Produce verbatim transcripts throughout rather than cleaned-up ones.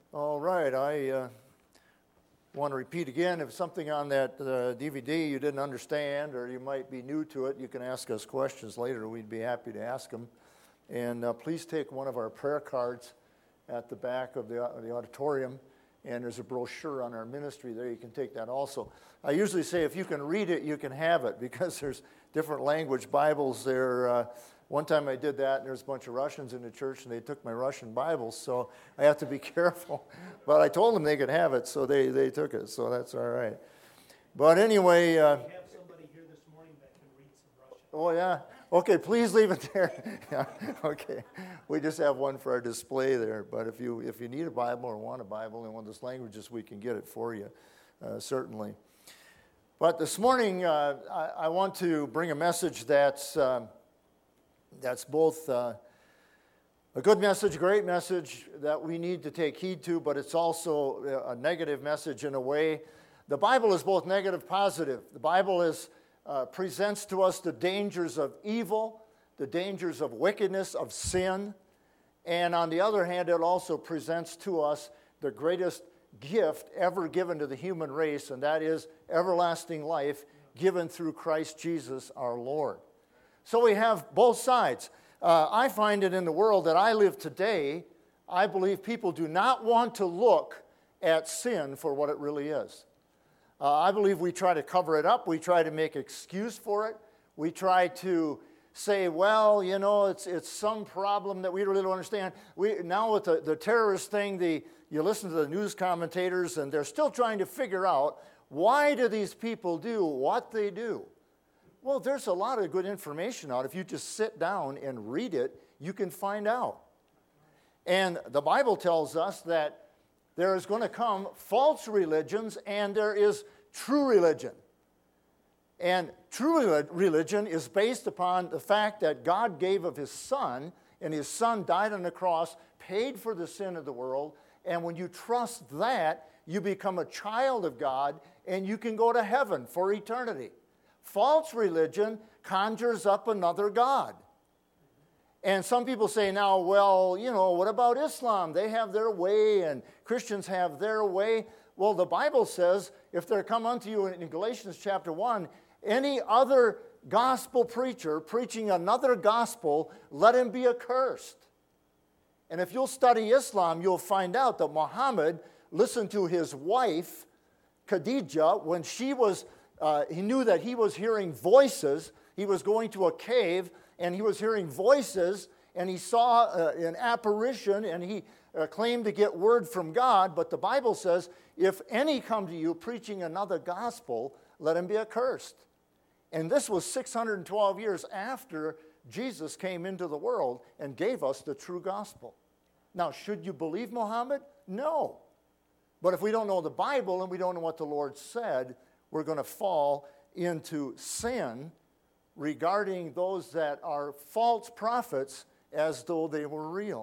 All right, I uh, want to repeat again, if something on that uh, D V D you didn't understand or you might be new to it, you can ask us questions later. We'd be happy to ask them. And uh, please take one of our prayer cards at the back of the, uh, the auditorium, and there's a brochure on our ministry there. You can take that also. I usually say if you can read it, you can have it, because there's different language Bibles there. Uh, One time I did that, and there's a bunch of Russians in the church, and they took my Russian Bibles, so I have to be careful. But I told them they could have it, so they, they took it, so that's all right. But anyway... Uh, we have somebody here this morning that can read some Russian. Oh, yeah? Okay, please leave it there. Yeah, okay. We just have one for our display there, but if you if you need a Bible or want a Bible in one of those languages, we can get it for you, uh, certainly. But this morning, uh, I, I want to bring a message that's... Um, That's both uh, a good message, a great message that we need to take heed to, but it's also a negative message in a way. The Bible is both negative and positive. The Bible is, uh, presents to us the dangers of evil, the dangers of wickedness, of sin, and on the other hand, it also presents to us the greatest gift ever given to the human race, and that is everlasting life given through Christ Jesus our Lord. So we have both sides. Uh, I find it in the world that I live today, I believe people do not want to look at sin for what it really is. Uh, I believe we try to cover it up. We try to make excuse for it. We try to say, well, you know, it's it's some problem that we really don't understand. We now with the, the terrorist thing, the you listen to the news commentators, and they're still trying to figure out, why do these people do what they do? Well, there's a lot of good information out. If you just sit down and read it, you can find out. And the Bible tells us that there is going to come false religions and there is true religion. And true religion is based upon the fact that God gave of His Son, and His Son died on the cross, paid for the sin of the world, and when you trust that, you become a child of God, and you can go to heaven for eternity. False religion conjures up another God. And some people say now, well, you know, what about Islam? They have their way, and Christians have their way. Well, the Bible says, if there come unto you in Galatians chapter one, any other gospel preacher preaching another gospel, let him be accursed. And if you'll study Islam, you'll find out that Muhammad listened to his wife, Khadijah, when she was... Uh, he knew that he was hearing voices. He was going to a cave, and he was hearing voices, and he saw uh, an apparition, and he uh, claimed to get word from God. But the Bible says, if any come to you preaching another gospel, let him be accursed. And this was six hundred twelve years after Jesus came into the world and gave us the true gospel. Now, should you believe Muhammad? No. But if we don't know the Bible and we don't know what the Lord said, we're going to fall into sin regarding those that are false prophets as though they were real.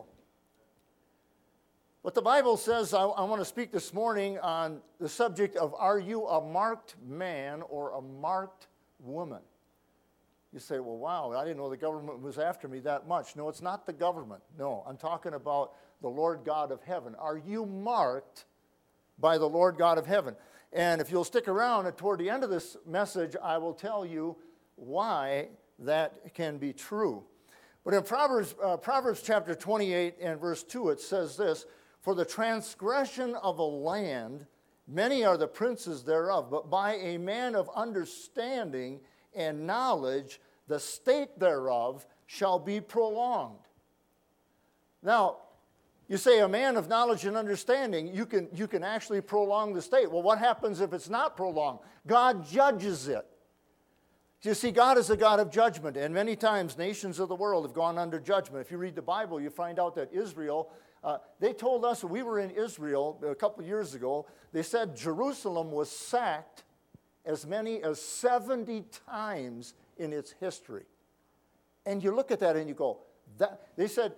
But the Bible says, I, I want to speak this morning on the subject of, are you a marked man or a marked woman? You say, well, wow, I didn't know the government was after me that much. No, it's not the government. No, I'm talking about the Lord God of heaven. Are you marked by the Lord God of heaven? And if you'll stick around, and toward the end of this message, I will tell you why that can be true. But in Proverbs, uh, Proverbs chapter twenty-eight and verse two, it says this, for the transgression of a land, many are the princes thereof, but by a man of understanding and knowledge, the state thereof shall be prolonged. Now, you say a man of knowledge and understanding, you can, you can actually prolong the state. Well, what happens if it's not prolonged? God judges it. You see, God is a God of judgment, and many times nations of the world have gone under judgment. If you read the Bible, you find out that Israel, uh, they told us, we were in Israel a couple of years ago, they said Jerusalem was sacked as many as seventy times in its history. And you look at that and you go, that, they said,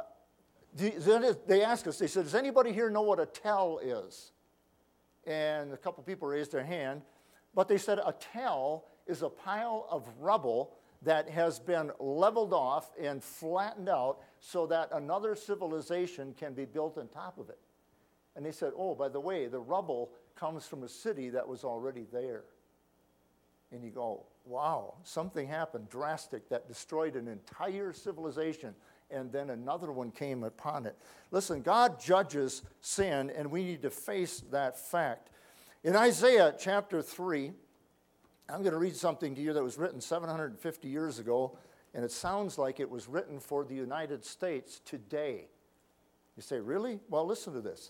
they asked us, they said, does anybody here know what a tell is? And a couple people raised their hand. But they said a tell is a pile of rubble that has been leveled off and flattened out so that another civilization can be built on top of it. And they said, oh, by the way, the rubble comes from a city that was already there. And you go, wow, something happened drastic that destroyed an entire civilization, and then another one came upon it. Listen, God judges sin, and we need to face that fact. In Isaiah chapter three, I'm going to read something to you that was written seven hundred fifty years ago, and it sounds like it was written for the United States today. You say, really? Well, listen to this.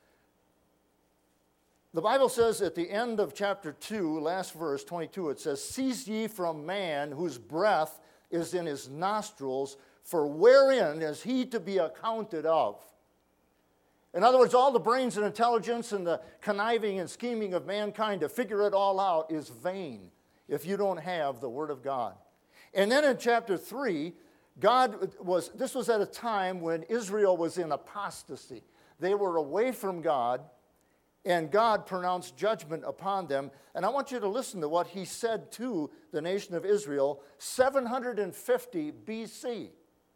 The Bible says at the end of chapter two, last verse, twenty-two, it says, cease ye from man whose breath is in his nostrils, for wherein is he to be accounted of? In other words, all the brains and intelligence and the conniving and scheming of mankind to figure it all out is vain if you don't have the Word of God. And then in chapter three, God was, this was at a time when Israel was in apostasy. They were away from God, and God pronounced judgment upon them. And I want you to listen to what he said to the nation of Israel, seven hundred fifty B C.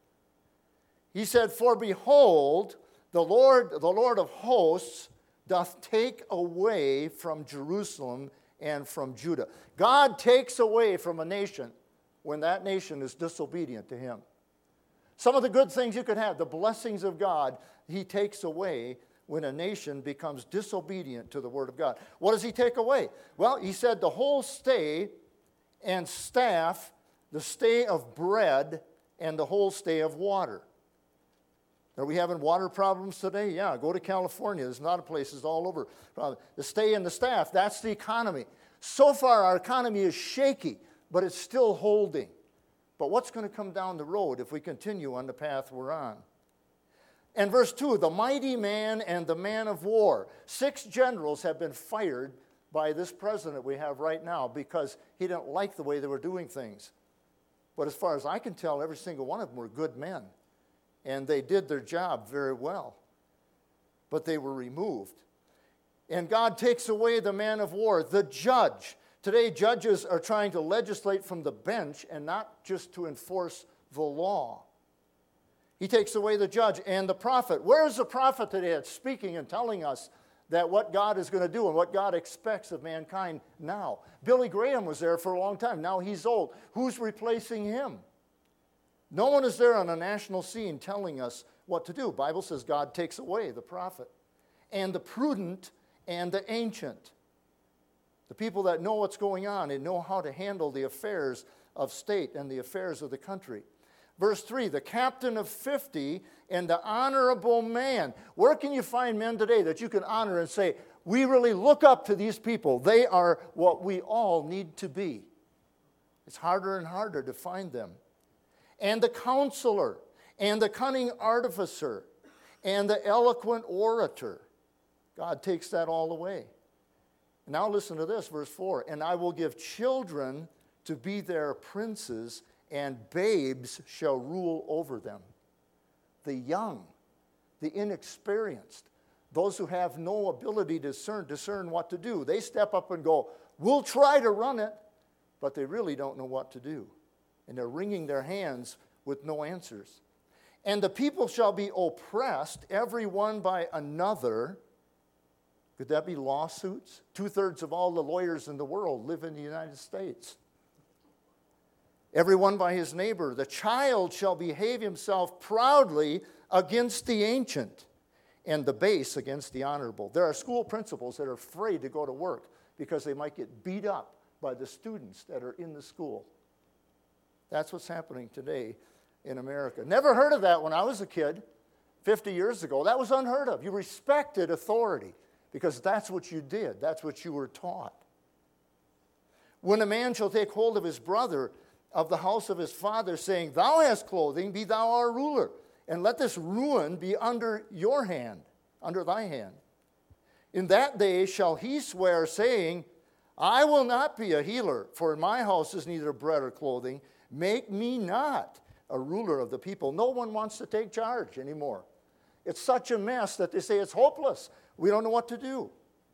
He said, for behold, the Lord, the Lord of hosts doth take away from Jerusalem and from Judah. God takes away from a nation when that nation is disobedient to him. Some of the good things you could have, the blessings of God, he takes away when a nation becomes disobedient to the Word of God. What does he take away? Well, he said the whole stay and staff, the stay of bread, and the whole stay of water. Are we having water problems today? Yeah, go to California. There's a lot of places all over. The stay and the staff, that's the economy. So far, our economy is shaky, but it's still holding. But what's going to come down the road if we continue on the path we're on? And verse two, the mighty man and the man of war. Six generals have been fired by this president we have right now because he didn't like the way they were doing things. But as far as I can tell, every single one of them were good men. And they did their job very well. But they were removed. And God takes away the man of war, the judge. Today, judges are trying to legislate from the bench and not just to enforce the law. He takes away the judge and the prophet. Where is the prophet today that's speaking and telling us that what God is going to do and what God expects of mankind now? Billy Graham was there for a long time. Now he's old. Who's replacing him? No one is there on a national scene telling us what to do. The Bible says God takes away the prophet and the prudent and the ancient. The people that know what's going on and know how to handle the affairs of state and the affairs of the country. Verse three, the captain of fifty and the honorable man. Where can you find men today that you can honor and say, we really look up to these people. They are what we all need to be. It's harder and harder to find them. And the counselor, and the cunning artificer, and the eloquent orator. God takes that all away. Now listen to this, verse four. And I will give children to be their princes, and babes shall rule over them. The young, the inexperienced, those who have no ability to discern, discern what to do. They step up and go, we'll try to run it, but they really don't know what to do. And they're wringing their hands with no answers. And the people shall be oppressed, every one by another. Could that be lawsuits? Two-thirds of all the lawyers in the world live in the United States. Every one by his neighbor. The child shall behave himself proudly against the ancient, and the base against the honorable. There are school principals that are afraid to go to work because they might get beat up by the students that are in the school. That's what's happening today in America. Never heard of that when I was a kid fifty years ago. That was unheard of. You respected authority because that's what you did. That's what you were taught. When a man shall take hold of his brother of the house of his father, saying, thou hast clothing, be thou our ruler, and let this ruin be under your hand, under thy hand. In that day shall he swear, saying, I will not be a healer, for in my house is neither bread or clothing. Make me not a ruler of the people. No one wants to take charge anymore. It's such a mess that they say it's hopeless. We don't know what to do.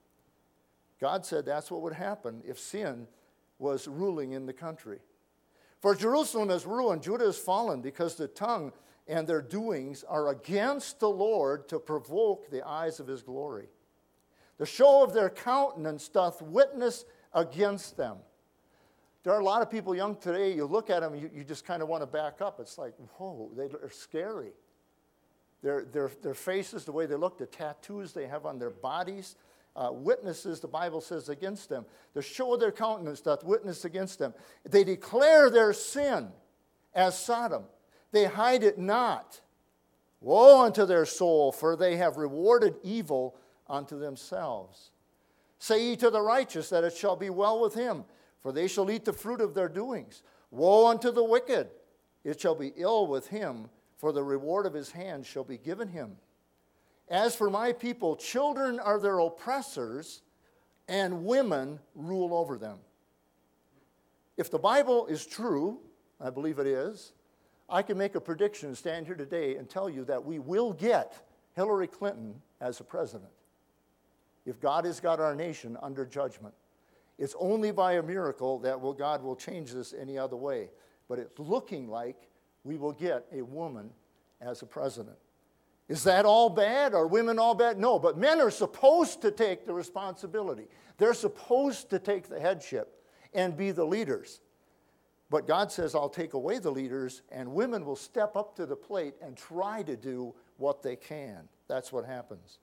God said that's what would happen if sin was ruling in the country. For Jerusalem is ruined, Judah is fallen, because the tongue and their doings are against the Lord to provoke the eyes of his glory. The show of their countenance doth witness against them. There are a lot of people young today, you look at them, you, you just kind of want to back up. It's like, whoa, they're scary. Their, their, their faces, the way they look, the tattoos they have on their bodies, uh, witnesses, the Bible says, against them. The show of their countenance doth witness against them. They declare their sin as Sodom. They hide it not. Woe unto their soul, for they have rewarded evil unto themselves. Say ye to the righteous that it shall be well with him, for they shall eat the fruit of their doings. Woe unto the wicked, it shall be ill with him, for the reward of his hand shall be given him. As for my people, children are their oppressors, and women rule over them. If the Bible is true, I believe it is, I can make a prediction, stand here today, and tell you that we will get Hillary Clinton as a president. If God has got our nation under judgment. It's only by a miracle that will, God will change this any other way. But it's looking like we will get a woman as a president. Is that all bad? Are women all bad? No, but men are supposed to take the responsibility. They're supposed to take the headship and be the leaders. But God says, I'll take away the leaders, and women will step up to the plate and try to do what they can. That's what happens.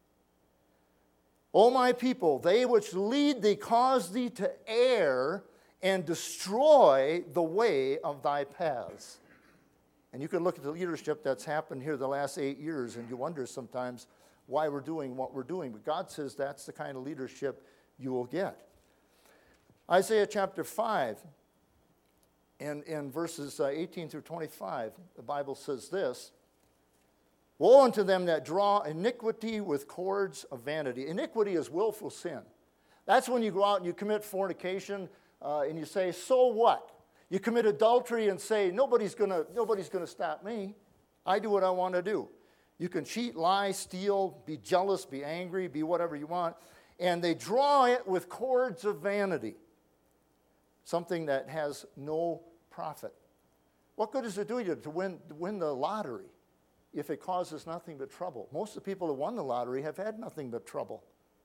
O my people, they which lead thee cause thee to err and destroy the way of thy paths. And you can look at the leadership that's happened here the last eight years, and you wonder sometimes why we're doing what we're doing. But God says that's the kind of leadership you will get. Isaiah chapter five, and in verses uh, eighteen through twenty-five, the Bible says this: Woe unto them that draw iniquity with cords of vanity. Iniquity is willful sin. That's when you go out and you commit fornication uh, and you say, so what? You commit adultery and say, nobody's gonna, nobody's gonna stop me. I do what I want to do. You can cheat, lie, steal, be jealous, be angry, be whatever you want. And they draw it with cords of vanity, something that has no profit. What good does it do you to win, to win the lottery if it causes nothing but trouble? Most of the people who won the lottery have had nothing but trouble.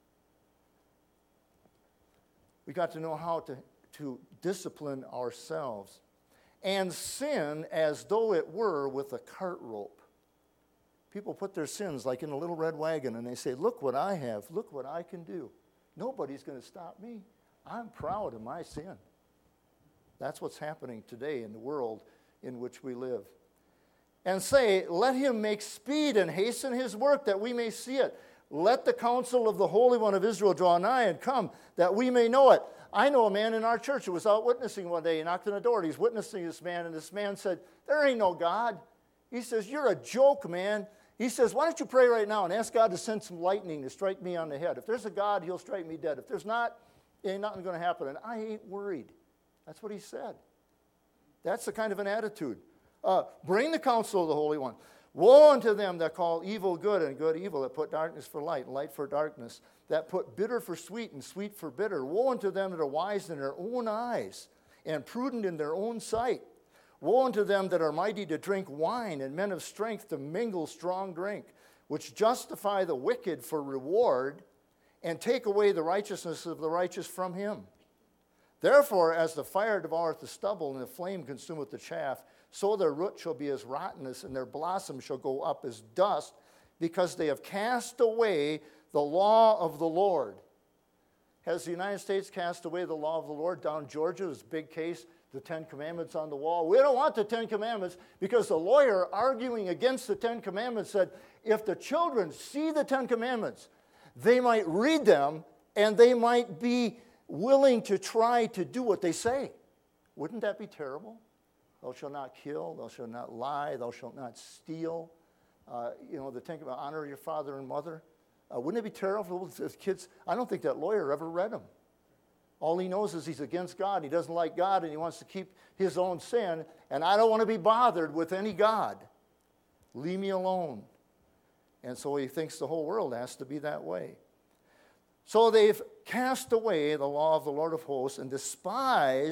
We got to know how to, to discipline ourselves and sin as though it were with a cart rope. People put their sins like in a little red wagon and they say, look what I have, look what I can do. Nobody's going to stop me. I'm proud of my sin. That's what's happening today in the world in which we live. And say, let him make speed and hasten his work that we may see it. Let the counsel of the Holy One of Israel draw nigh and come that we may know it. I know a man in our church who was out witnessing one day. He knocked on the door. He's witnessing this man, and this man said, there ain't no God. He says, you're a joke, man. He says, why don't you pray right now and ask God to send some lightning to strike me on the head. If there's a God, he'll strike me dead. If there's not, ain't nothing going to happen. And I ain't worried. That's what he said. That's the kind of an attitude. Uh, bring the counsel of the Holy One. Woe unto them that call evil good and good evil, that put darkness for light and light for darkness, that put bitter for sweet and sweet for bitter. Woe unto them that are wise in their own eyes and prudent in their own sight. Woe unto them that are mighty to drink wine and men of strength to mingle strong drink, which justify the wicked for reward and take away the righteousness of the righteous from him. Therefore, as the fire devoureth the stubble and the flame consumeth the chaff, so their root shall be as rottenness, and their blossom shall go up as dust, because they have cast away the law of the Lord. Has the United States cast away the law of the Lord? Down in Georgia, this big case, the Ten Commandments on the wall. We don't want the Ten Commandments because the lawyer arguing against the Ten Commandments said, if the children see the Ten Commandments, they might read them and they might be willing to try to do what they say. Wouldn't that be terrible? Thou shalt not kill, thou shalt not lie, thou shalt not steal. Uh, you know, the Ten Commandments, honor your father and mother. Uh, wouldn't it be terrible if kids, I don't think that lawyer ever read them. All he knows is he's against God, he doesn't like God, and he wants to keep his own sin, and I don't want to be bothered with any God. Leave me alone. And so he thinks the whole world has to be that way. So they've cast away the law of the Lord of hosts and despised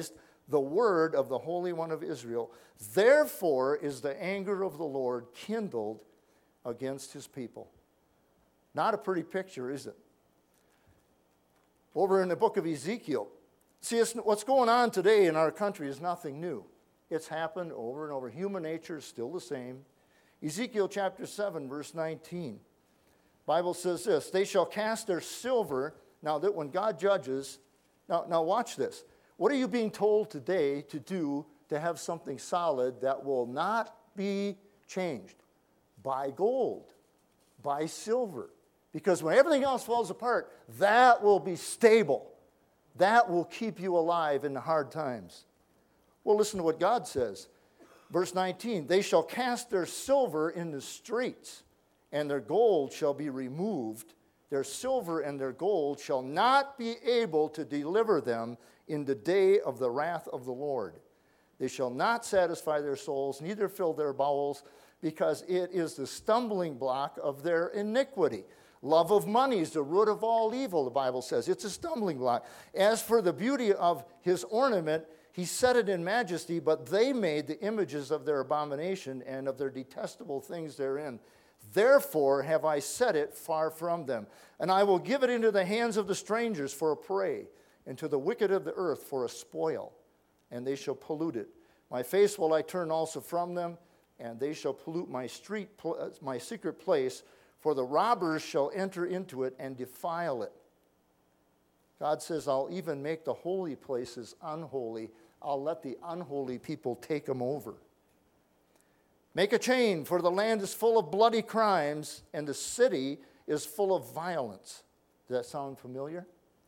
the word of the Holy One of Israel. Therefore is the anger of the Lord kindled against his people. Not a pretty picture, is it? Over in the book of Ezekiel, see, it's, what's going on today in our country is nothing new. It's happened over and over. Human nature is still the same. Ezekiel chapter seven, verse nineteen. Bible says this, they shall cast their silver. Now, that when God judges, now, now watch this. What are you being told today to do to have something solid that will not be changed? Buy gold. Buy silver. Because when everything else falls apart, that will be stable. That will keep you alive in the hard times. Well, listen to what God says. Verse nineteen, they shall cast their silver in the streets, and their gold shall be removed. Their silver and their gold shall not be able to deliver them in the day of the wrath of the Lord. They shall not satisfy their souls, neither fill their bowels, because it is the stumbling block of their iniquity. Love of money is the root of all evil, the Bible says. It's a stumbling block. As for the beauty of his ornament, he set it in majesty, but they made the images of their abomination and of their detestable things therein. Therefore have I set it far from them. And I will give it into the hands of the strangers for a prey, and to the wicked of the earth for a spoil, and they shall pollute it. My face will I turn also from them, and they shall pollute my street, my secret place, for the robbers shall enter into it and defile it. God says, I'll even make the holy places unholy. I'll let the unholy people take them over. Make a chain, for the land is full of bloody crimes, and the city is full of violence. Does that sound familiar?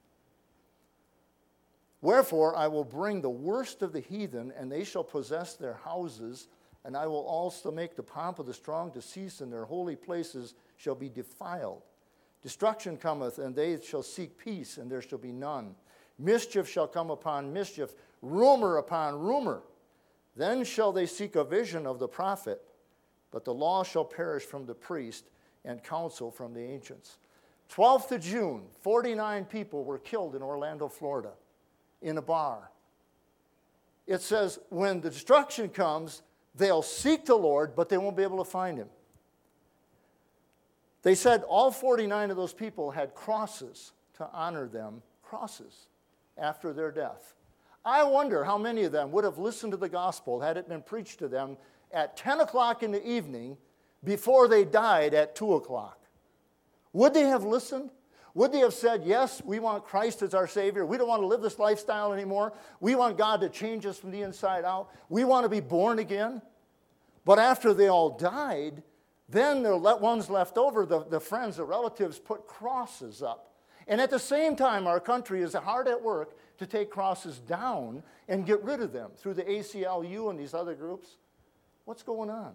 Wherefore I will bring the worst of the heathen, and they shall possess their houses, and I will also make the pomp of the strong to cease, and their holy places shall be defiled. Destruction cometh, and they shall seek peace, and there shall be none. Mischief shall come upon mischief, rumor upon rumor. Then shall they seek a vision of the prophet, but the law shall perish from the priest, and counsel from the ancients. twelfth of June, forty-nine people were killed in Orlando, Florida, in a bar. It says, when the destruction comes, they'll seek the Lord, but they won't be able to find him. They said all forty-nine of those people had crosses to honor them, crosses, after their death. I wonder how many of them would have listened to the gospel had it been preached to them at ten o'clock in the evening before they died at two o'clock. Would they have listened? Would they have said, yes, we want Christ as our Savior. We don't want to live this lifestyle anymore. We want God to change us from the inside out. We want to be born again. But after they all died, then the ones left over, the, the friends, the relatives, put crosses up. And at the same time, our country is hard at work to take crosses down and get rid of them through the A C L U and these other groups. What's going on?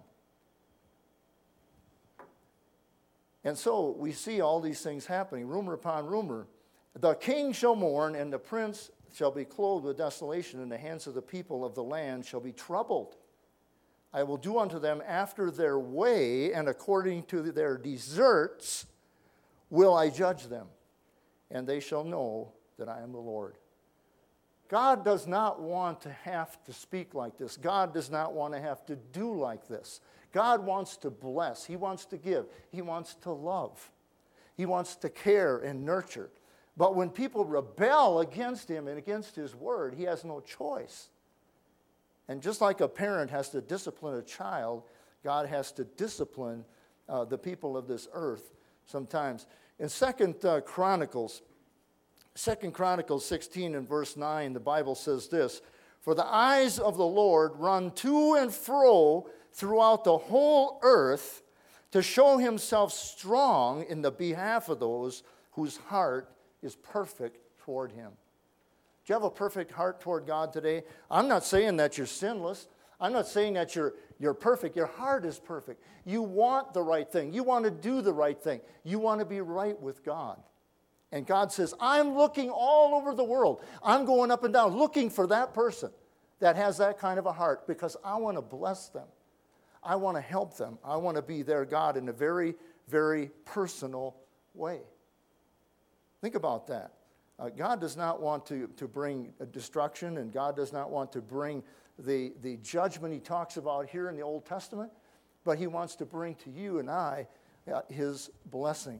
And so we see all these things happening, rumor upon rumor. The king shall mourn, and the prince shall be clothed with desolation, and the hands of the people of the land shall be troubled. I will do unto them after their way, and according to their deserts will I judge them, and they shall know that I am the Lord. God does not want to have to speak like this. God does not want to have to do like this. God wants to bless. He wants to give. He wants to love. He wants to care and nurture. But when people rebel against him and against his word, he has no choice. And just like a parent has to discipline a child, God has to discipline uh, the people of this earth sometimes. In Second uh, Chronicles, Second Chronicles sixteen and verse nine, the Bible says this, for the eyes of the Lord run to and fro throughout the whole earth to show himself strong in the behalf of those whose heart is perfect toward him. Do you have a perfect heart toward God today? I'm not saying that you're sinless. I'm not saying that you're, you're perfect. Your heart is perfect. You want the right thing. You want to do the right thing. You want to be right with God. And God says, I'm looking all over the world. I'm going up and down looking for that person that has that kind of a heart because I want to bless them. I want to help them. I want to be their God in a very, very personal way. Think about that. Uh, God does not want to, to bring destruction, and God does not want to bring the, the judgment he talks about here in the Old Testament, but he wants to bring to you and I uh, his blessing.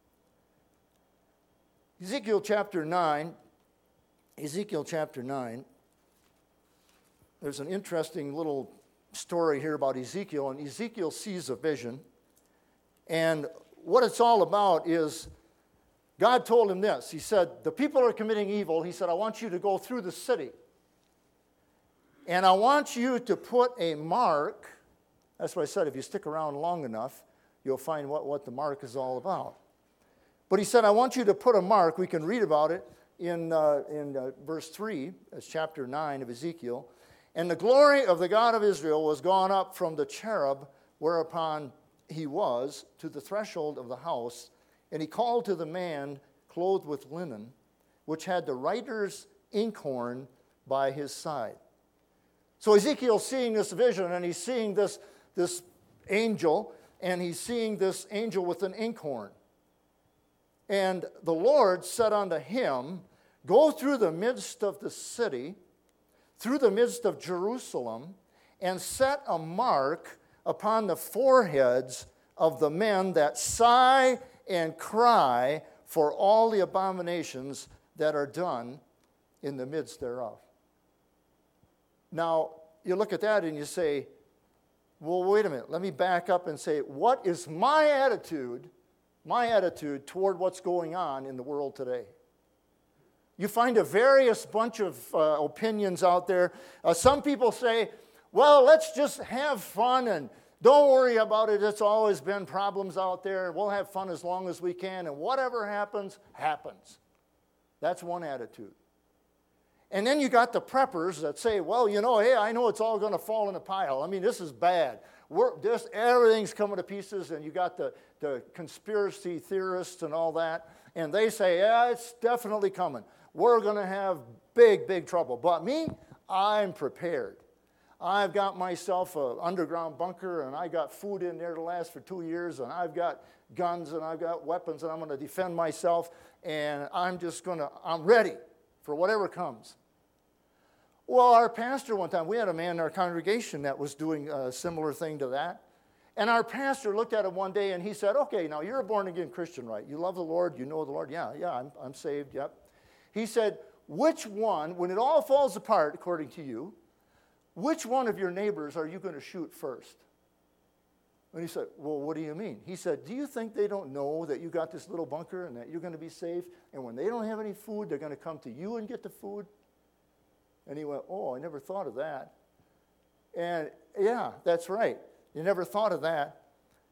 Ezekiel chapter nine, Ezekiel chapter nine, there's an interesting little story here about Ezekiel, and Ezekiel sees a vision, and what it's all about is God told him this. He said, the people are committing evil. He said, I want you to go through the city. And I want you to put a mark. That's what I said. If you stick around long enough, you'll find what, what the mark is all about. But he said, I want you to put a mark. We can read about it in, uh, in uh, verse three. That's chapter nine of Ezekiel. And the glory of the God of Israel was gone up from the cherub whereupon he was to the threshold of the house. And he called to the man clothed with linen, which had the writer's inkhorn by his side. So Ezekiel's seeing this vision, and he's seeing this, this angel, and he's seeing this angel with an inkhorn. And the Lord said unto him, go through the midst of the city, through the midst of Jerusalem, and set a mark upon the foreheads of the men that sigh and cry for all the abominations that are done in the midst thereof. Now, you look at that and you say, well, wait a minute. Let me back up and say, what is my attitude, my attitude toward what's going on in the world today? You find a various bunch of uh, opinions out there. Uh, some people say, well, let's just have fun and don't worry about it. It's always been problems out there. We'll have fun as long as we can, and whatever happens, happens. That's one attitude. And then you got the preppers that say, well, you know, hey, I know it's all going to fall in a pile. I mean, this is bad. We're just, everything's coming to pieces, and you got the, the conspiracy theorists and all that, and they say, yeah, it's definitely coming. We're going to have big, big trouble. But me, I'm prepared. I've got myself an underground bunker, and I got food in there to last for two years, and I've got guns, and I've got weapons, and I'm going to defend myself, and I'm just going to, I'm ready for whatever comes. Well, our pastor one time, we had a man in our congregation that was doing a similar thing to that, and our pastor looked at him one day, and he said, okay, now you're a born-again Christian, right? You love the Lord, you know the Lord? Yeah, yeah, I'm, I'm saved, yep. He said, which one, when it all falls apart, according to you, which one of your neighbors are you going to shoot first? And he said, well, what do you mean? He said, do you think they don't know that you got this little bunker and that you're going to be safe? And when they don't have any food, they're going to come to you and get the food? And he went, oh, I never thought of that. And yeah, that's right. You never thought of that.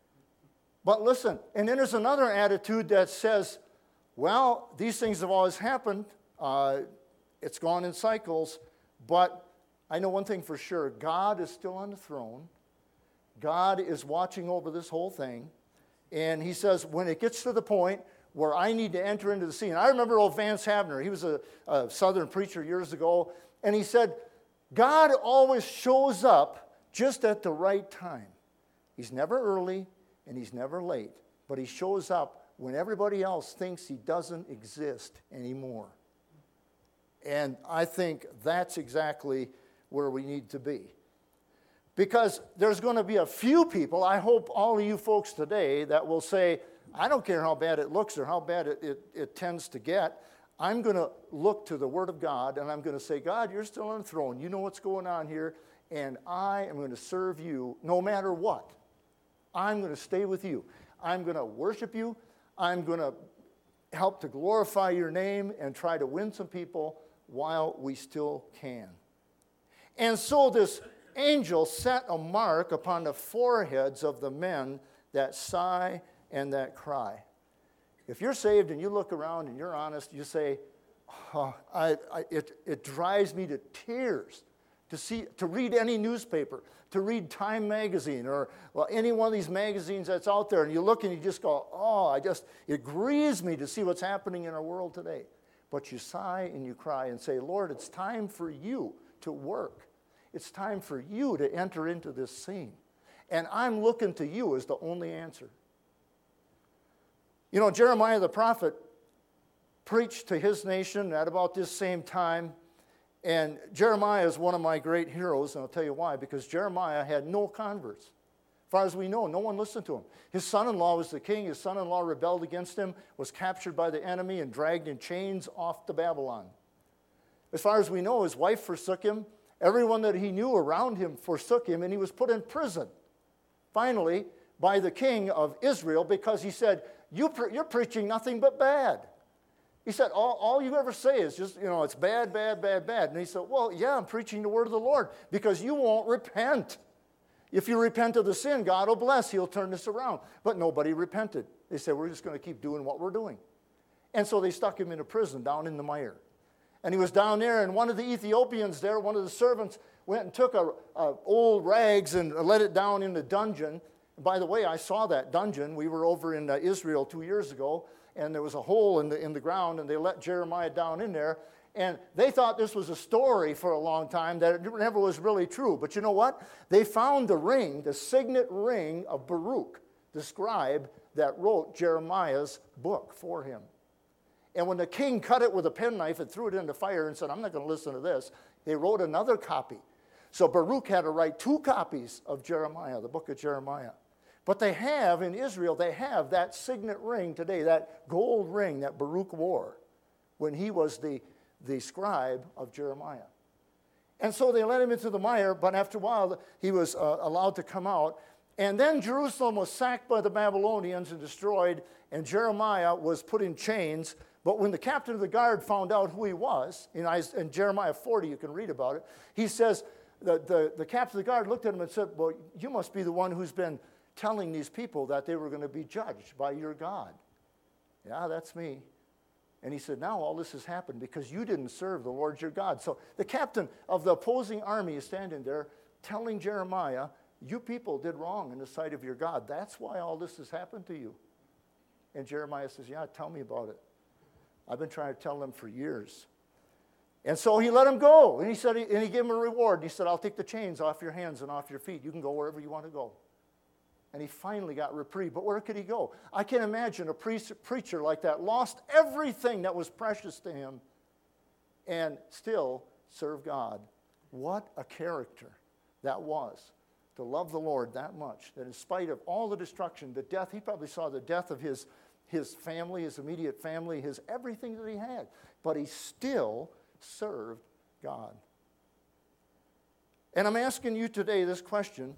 But listen, and then there's another attitude that says, well, these things have always happened. Uh, it's gone in cycles, but I know one thing for sure. God is still on the throne. God is watching over this whole thing. And he says, when it gets to the point where I need to enter into the scene. I remember old Vance Havner. He was a, a Southern preacher years ago. And he said, God always shows up just at the right time. He's never early and he's never late. But he shows up when everybody else thinks he doesn't exist anymore. And I think that's exactly where we need to be. Because there's going to be a few people, I hope all of you folks today, that will say, I don't care how bad it looks or how bad it, it, it tends to get. I'm going to look to the Word of God, and I'm going to say, God, you're still on the throne. You know what's going on here, and I am going to serve you no matter what. I'm going to stay with you. I'm going to worship you. I'm going to help to glorify your name and try to win some people while we still can. And so this angel set a mark upon the foreheads of the men that sigh and that cry. If you're saved and you look around and you're honest, you say, oh, I, I, it, it drives me to tears to see, to read any newspaper, to read Time magazine or well, any one of these magazines that's out there, and you look and you just go, oh, I just, it grieves me to see what's happening in our world today. But you sigh and you cry and say, Lord, it's time for you to work. It's time for you to enter into this scene. And I'm looking to you as the only answer. You know, Jeremiah the prophet preached to his nation at about this same time. And Jeremiah is one of my great heroes, and I'll tell you why. Because Jeremiah had no converts. As far as we know, no one listened to him. His son-in-law was the king. His son-in-law rebelled against him, was captured by the enemy, and dragged in chains off to Babylon. As far as we know, his wife forsook him. Everyone that he knew around him forsook him, and he was put in prison, finally, by the king of Israel, because he said, you pre- you're preaching nothing but bad. He said, all, all you ever say is just, you know, it's bad, bad, bad, bad. And he said, well, yeah, I'm preaching the word of the Lord, because you won't repent. If you repent of the sin, God will bless. He'll turn this around. But nobody repented. They said, we're just going to keep doing what we're doing. And so they stuck him in a prison down in the mire. And he was down there, and one of the Ethiopians there, one of the servants, went and took a, a old rags and let it down in the dungeon. And by the way, I saw that dungeon. We were over in uh, Israel two years ago, and there was a hole in the, in the ground, and they let Jeremiah down in there. And they thought this was a story for a long time, that it never was really true. But you know what? They found the ring, the signet ring of Baruch, the scribe that wrote Jeremiah's book for him. And when the king cut it with a penknife and threw it in the fire and said, I'm not going to listen to this, they wrote another copy. So Baruch had to write two copies of Jeremiah, the book of Jeremiah. But they have, in Israel, they have that signet ring today, that gold ring that Baruch wore when he was the, the scribe of Jeremiah. And so they let him into the mire, but after a while he was uh, allowed to come out. And then Jerusalem was sacked by the Babylonians and destroyed, and Jeremiah was put in chains. But when the captain of the guard found out who he was, in, in Jeremiah forty, you can read about it, he says, the, the, the captain of the guard looked at him and said, well, you must be the one who's been telling these people that they were going to be judged by your God. Yeah, that's me. And he said, now all this has happened because you didn't serve the Lord your God. So the captain of the opposing army is standing there telling Jeremiah, you people did wrong in the sight of your God. That's why all this has happened to you. And Jeremiah says, yeah, tell me about it. I've been trying to tell them for years. And so he let him go. And he said, and he gave him a reward. And he said, I'll take the chains off your hands and off your feet. You can go wherever you want to go. And he finally got reprieve. But where could he go? I can imagine a pre- preacher like that lost everything that was precious to him and still serve God. What a character that was, to love the Lord that much, that in spite of all the destruction, the death, he probably saw the death of his, his family, his immediate family, his everything that he had, but he still served God. And I'm asking you today this question: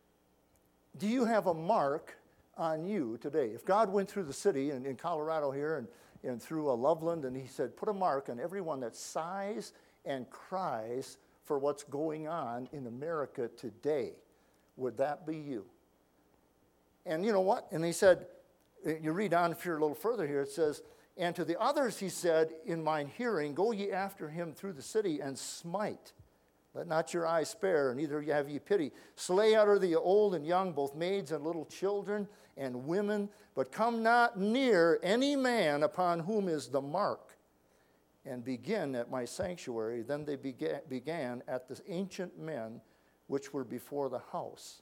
do you have a mark on you today? If God went through the city in, in Colorado here and, and through a Loveland, and he said, put a mark on everyone that sighs and cries for what's going on in America today, would that be you? And you know what? And he said, you read on if you're a little further here, it says, and to the others he said, in mine hearing, go ye after him through the city and smite. Let not your eyes spare, neither have ye pity. Slay out of the old and young, both maids and little children and women, but come not near any man upon whom is the mark, and begin at my sanctuary. Then they began, began at the ancient men which were before the house.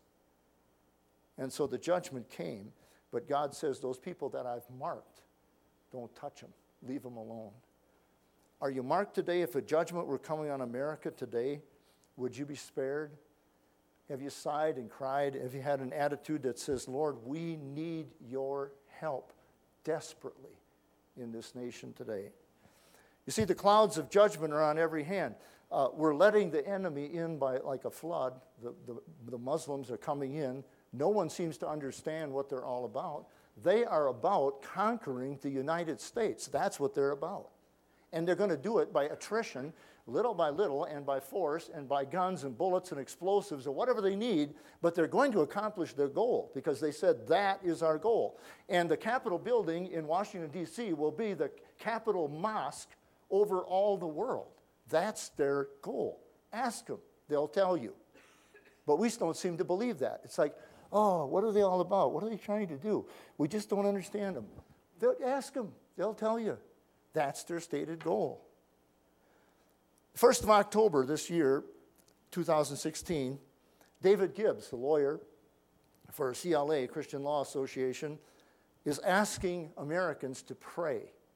And so the judgment came, but God says, those people that I've marked, don't touch them. Leave them alone. Are you marked today? If a judgment were coming on America today, would you be spared? Have you sighed and cried? Have you had an attitude that says, Lord, we need your help desperately in this nation today? You see, the clouds of judgment are on every hand. Uh, we're letting the enemy in by like a flood. The, the, the Muslims are coming in. No one seems to understand what they're all about. They are about conquering the United States. That's what they're about. And they're going to do it by attrition, little by little, and by force, and by guns and bullets and explosives or whatever they need, but they're going to accomplish their goal because they said that is our goal. And the Capitol building in Washington, D C will be the Capitol Mosque over all the world. That's their goal. Ask them. They'll tell you. But we don't seem to believe that. It's like, oh, what are they all about? What are they trying to do? We just don't understand them. They'll ask them. They'll tell you. That's their stated goal. first of October this year, two thousand sixteen, David Gibbs, the lawyer for C L A, Christian Law Association, is asking Americans to pray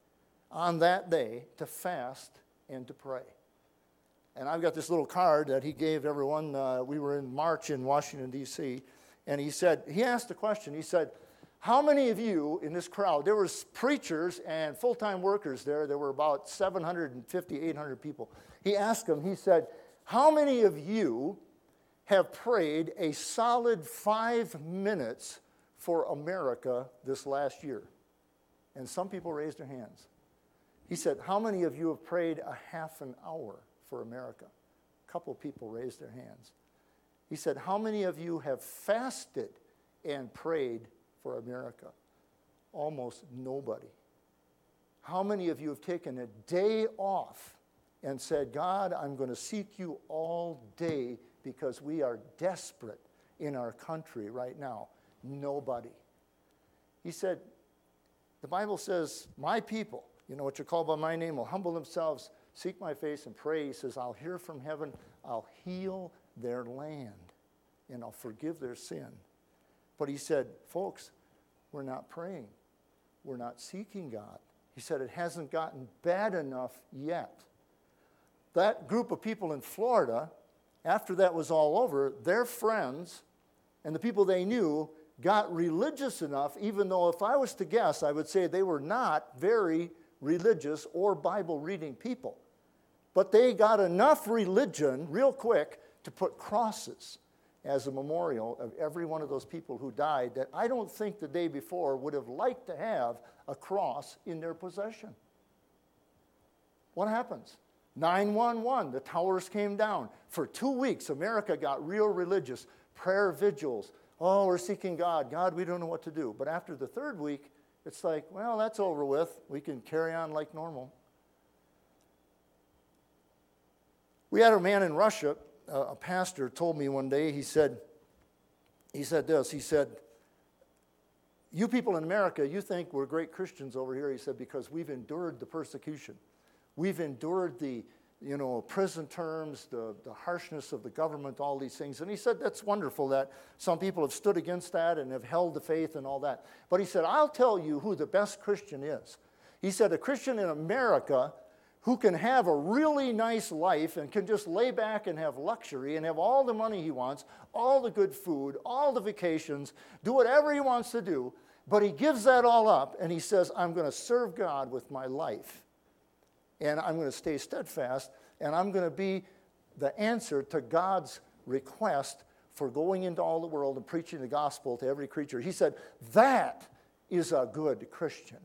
on that day to fast and to pray. And I've got this little card that he gave everyone. Uh, we were in March in Washington, D C, and he said, he asked a question. He said, how many of you in this crowd, there was preachers and full-time workers there. There were about seven hundred fifty, eight hundred people. He asked them, he said, how many of you have prayed a solid five minutes for America this last year? And some people raised their hands. He said, how many of you have prayed a half an hour for America? A couple people raised their hands. He said, how many of you have fasted and prayed for America? Almost nobody. How many of you have taken a day off and said, God, I'm going to seek you all day because we are desperate in our country right now? Nobody. He said, the Bible says, my people, you know what you're called by my name, will humble themselves, seek my face, and pray. He says, I'll hear from heaven, I'll heal their land, and I'll forgive their sin. But he said, folks, we're not praying. We're not seeking God. He said, it hasn't gotten bad enough yet. That group of people in Florida, after that was all over, their friends and the people they knew got religious enough, even though if I was to guess, I would say they were not very religious or Bible-reading people. But they got enough religion real quick to put crosses as a memorial of every one of those people who died that I don't think the day before would have liked to have a cross in their possession. What happens? nine one one, the towers came down. For two weeks, America got real religious, prayer vigils. Oh, we're seeking God. God, we don't know what to do. But after the third week, it's like, well, that's over with. We can carry on like normal. We had a man in Russia, uh, a pastor told me one day, he said, he said this, he said, you people in America, you think we're great Christians over here, he said, because we've endured the persecution. We've endured the, you know, prison terms, the, the harshness of the government, all these things. And he said, that's wonderful that some people have stood against that and have held the faith and all that. But he said, I'll tell you who the best Christian is. He said, a Christian in America who can have a really nice life and can just lay back and have luxury and have all the money he wants, all the good food, all the vacations, do whatever he wants to do, but he gives that all up and he says, I'm going to serve God with my life. And I'm going to stay steadfast, and I'm going to be the answer to God's request for going into all the world and preaching the gospel to every creature. He said, that is a good Christian.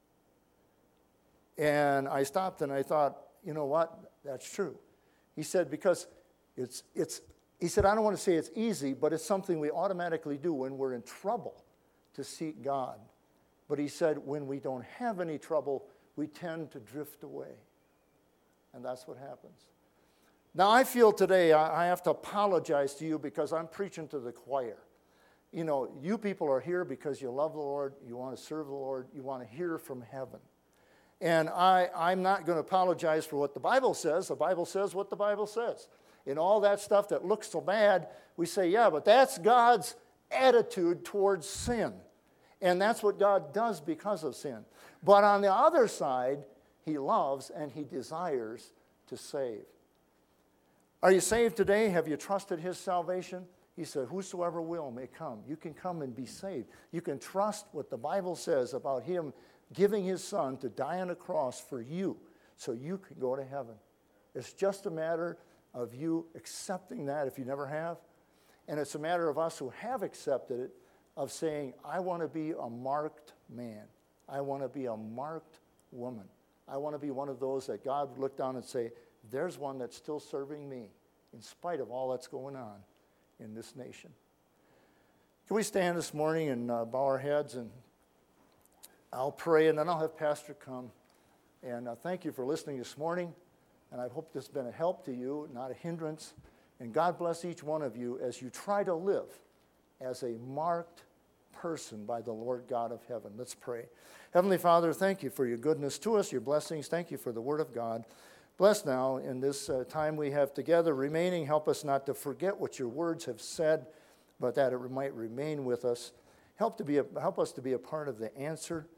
And I stopped and I thought, you know what? That's true. He said, because it's, it's, he said, I don't want to say it's easy, but it's something we automatically do when we're in trouble to seek God. But he said, when we don't have any trouble, we tend to drift away. And that's what happens. Now, I feel today I have to apologize to you because I'm preaching to the choir. You know, you people are here because you love the Lord, you want to serve the Lord, you want to hear from heaven. And I, I'm not going to apologize for what the Bible says. The Bible says what the Bible says. And all that stuff that looks so bad, we say, yeah, but that's God's attitude towards sin. And that's what God does because of sin. But on the other side, he loves and he desires to save. Are you saved today? Have you trusted his salvation? He said, whosoever will may come. You can come and be saved. You can trust what the Bible says about him giving his son to die on a cross for you so you can go to heaven. It's just a matter of you accepting that if you never have. And it's a matter of us who have accepted it of saying, I want to be a marked man. I want to be a marked woman. I want to be one of those that God would look down and say, there's one that's still serving me in spite of all that's going on in this nation. Can we stand this morning and uh, bow our heads, and I'll pray, and then I'll have Pastor come. And uh, thank you for listening this morning, and I hope this has been a help to you, not a hindrance. And God bless each one of you as you try to live as a marked person by the Lord God of heaven. Let's pray. Heavenly Father, thank you for your goodness to us, your blessings. Thank you for the Word of God. Bless now in this uh, time we have together remaining. Help us not to forget what your words have said, but that it might remain with us. Help, to be a, help us to be a part of the answer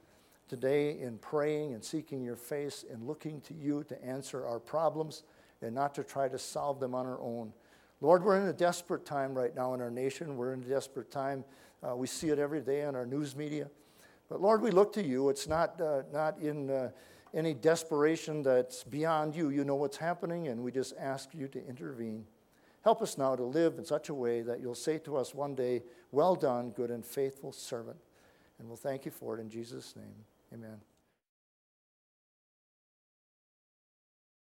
today in praying and seeking your face and looking to you to answer our problems and not to try to solve them on our own. Lord, we're in a desperate time right now in our nation. We're in a desperate time. Uh, we see it every day on our news media. But Lord, we look to you. It's not, uh, not in uh, any desperation that's beyond you. You know what's happening, and we just ask you to intervene. Help us now to live in such a way that you'll say to us one day, well done, good and faithful servant. And we'll thank you for it in Jesus' name. Amen.